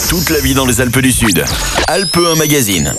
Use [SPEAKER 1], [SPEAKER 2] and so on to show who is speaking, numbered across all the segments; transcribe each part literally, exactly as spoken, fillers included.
[SPEAKER 1] Toute la vie dans les Alpes du Sud. Alpes un magazine.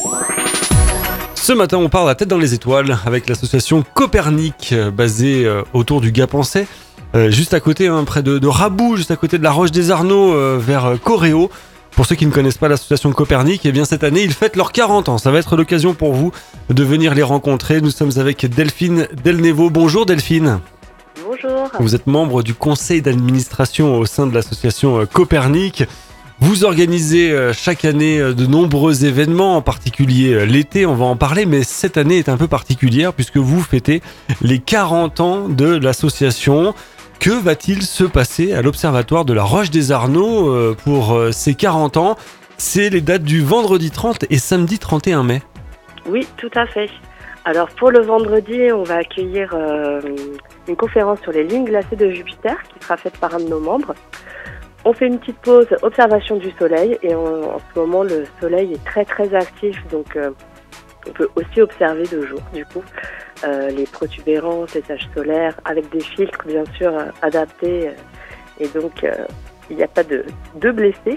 [SPEAKER 2] Ce matin, on part la tête dans les étoiles avec l'association Copernic, basée autour du Gap-en-Sey, euh, juste à côté, hein, près de, de Raboux, juste à côté de la Roche des Arnaud, euh, vers Coréo. Pour ceux qui ne connaissent pas l'association Copernic, eh bien cette année, ils fêtent leurs quarante ans. Ça va être l'occasion pour vous de venir les rencontrer. Nous sommes avec Delphine Delnevo. Bonjour Delphine.
[SPEAKER 3] Bonjour.
[SPEAKER 2] Vous êtes membre du conseil d'administration au sein de l'association Copernic. Vous organisez chaque année de nombreux événements, en particulier l'été, on va en parler, mais cette année est un peu particulière puisque vous fêtez les quarante ans de l'association. Que va-t-il se passer à l'Observatoire de la Roche des Arnaud pour ces quarante ans ? C'est les dates du vendredi trente et samedi trente et un mai.
[SPEAKER 3] Oui, tout à fait. Alors pour le vendredi, on va accueillir euh, une conférence sur les lignes glacées de Jupiter qui sera faite par un de nos membres. On fait une petite pause observation du soleil et on, en ce moment le soleil est très très actif, donc euh, on peut aussi observer de jour du coup euh, les protubérances, les taches solaires avec des filtres bien sûr euh, adaptés euh, et donc euh, il n'y a pas de, de blessés,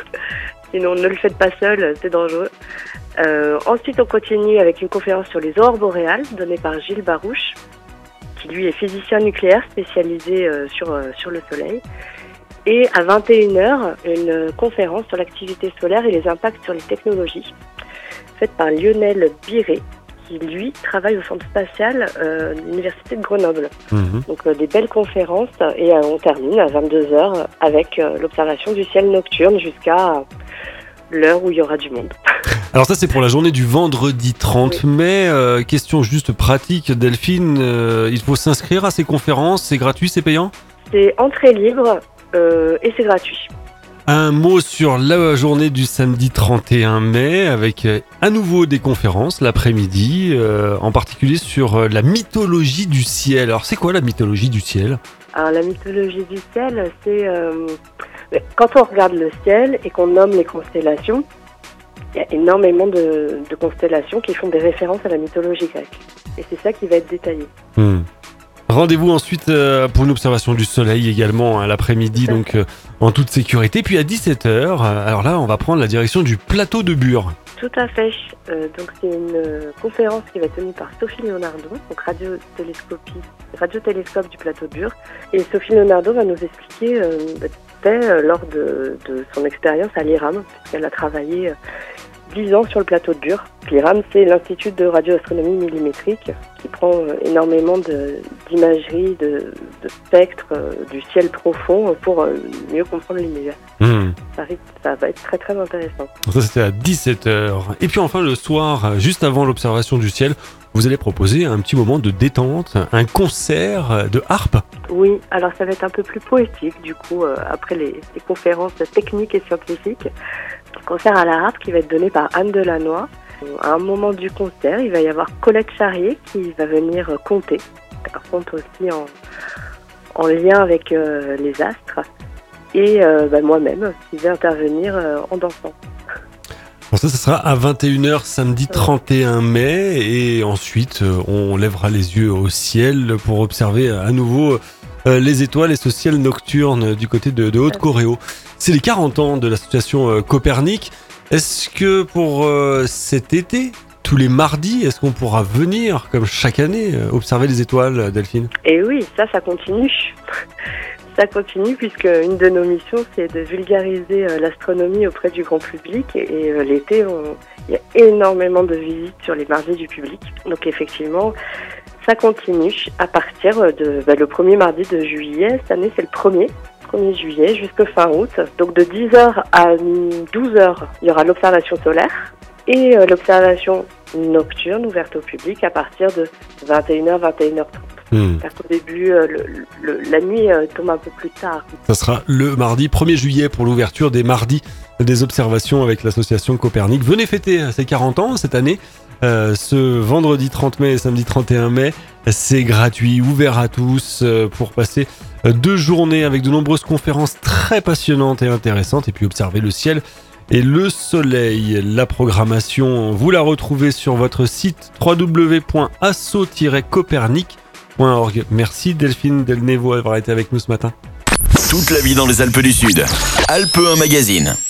[SPEAKER 3] sinon ne le faites pas seul, c'est dangereux. Euh, ensuite on continue avec une conférence sur les aurores boréales donnée par Gilles Barouche qui lui est physicien nucléaire spécialisé euh, sur, euh, sur le soleil. Et à vingt et une heures, une conférence sur l'activité solaire et les impacts sur les technologies, faite par Lionel Biret, qui lui travaille au centre spatial euh, de l'université de Grenoble. Mmh. Donc euh, des belles conférences et euh, on termine à vingt-deux heures avec euh, l'observation du ciel nocturne jusqu'à l'heure où il y aura du monde.
[SPEAKER 2] Alors ça c'est pour la journée du vendredi trente oui. mai. Euh, question juste pratique, Delphine, euh, il faut s'inscrire à ces conférences, c'est gratuit, c'est payant ?
[SPEAKER 3] C'est entrée libre. Euh, et c'est gratuit.
[SPEAKER 2] Un mot sur la journée du samedi trente et un mai avec euh, à nouveau des conférences l'après-midi, euh, en particulier sur euh, la mythologie du ciel. Alors c'est quoi la mythologie du ciel ?
[SPEAKER 3] Alors la mythologie du ciel, c'est euh, quand on regarde le ciel et qu'on nomme les constellations, il y a énormément de, de constellations qui font des références à la mythologie grecque. Et c'est ça qui va être détaillé.
[SPEAKER 2] Hmm. Rendez-vous ensuite euh, pour une observation du soleil également à l'après-midi, donc euh, en toute sécurité. Puis à dix-sept heures, euh, alors là, on va prendre la direction du plateau de Bure.
[SPEAKER 3] Tout à fait. Euh, donc c'est une euh, conférence qui va être tenue par Sophie Leonardo, donc radiotélescopie, radiotélescope du plateau de Bure. Et Sophie Leonardo va nous expliquer euh, euh, lors de, de son expérience à l'I R A M, puisqu'elle a travaillé euh, dix ans sur le plateau de Bure. L'I R A M, c'est l'Institut de radioastronomie millimétrique qui prend euh, énormément de, d'imagerie, de, de spectres euh, du ciel profond pour euh, mieux comprendre l'univers. Mmh. Ça, ça va être très très intéressant.
[SPEAKER 2] Ça c'était à dix-sept heures. Et puis enfin le soir, juste avant l'observation du ciel, vous allez proposer un petit moment de détente, un concert de harpe.
[SPEAKER 3] Oui, alors ça va être un peu plus poétique du coup, euh, après les, les conférences techniques et scientifiques. Un concert à la harpe qui va être donné par Anne Delannoy. À un moment du concert, il va y avoir Colette Charrier qui va venir conter. Elle compte aussi en, en lien avec euh, les astres. Et euh, bah, moi-même qui vais intervenir euh, en dansant.
[SPEAKER 2] Bon, ça, ça sera à vingt et une heures samedi trente et un mai. Et ensuite, on lèvera les yeux au ciel pour observer à nouveau euh, les étoiles et ce ciel nocturne du côté de, de Haute-Coréo. C'est les quarante ans de l'association euh, Copernic. Est-ce que pour euh, cet été, tous les mardis, est-ce qu'on pourra venir, comme chaque année, euh, observer les étoiles, Delphine ?
[SPEAKER 3] Et oui, ça, ça continue. Ça continue puisque une de nos missions, c'est de vulgariser euh, l'astronomie auprès du grand public. Et euh, l'été, on... il y a énormément de visites sur les mardis du public. Donc effectivement, ça continue à partir de bah, le premier mardi de juillet. Cette année, c'est le premier. premier juillet jusqu'à fin août. Donc de dix heures à douze heures, il y aura l'observation solaire et euh, l'observation nocturne ouverte au public à partir de vingt et une heures, vingt et une heures trente. Mmh. Parce qu'au début, euh, le, le, la nuit euh, tombe un peu plus tard.
[SPEAKER 2] Ça sera le mardi premier juillet pour l'ouverture des mardis des observations avec l'association Copernic. Venez fêter ses quarante ans cette année. Euh, ce vendredi trente mai et samedi trente et un mai, c'est gratuit, ouvert à tous euh, pour passer euh, deux journées avec de nombreuses conférences très passionnantes et intéressantes et puis observer le ciel et le soleil. La programmation, vous la retrouvez sur votre site w w w point asso tiret copernic point org. Merci Delphine Delnevo d'avoir été avec nous ce matin.
[SPEAKER 1] Toute la vie dans les Alpes du Sud. Alpes un magazine.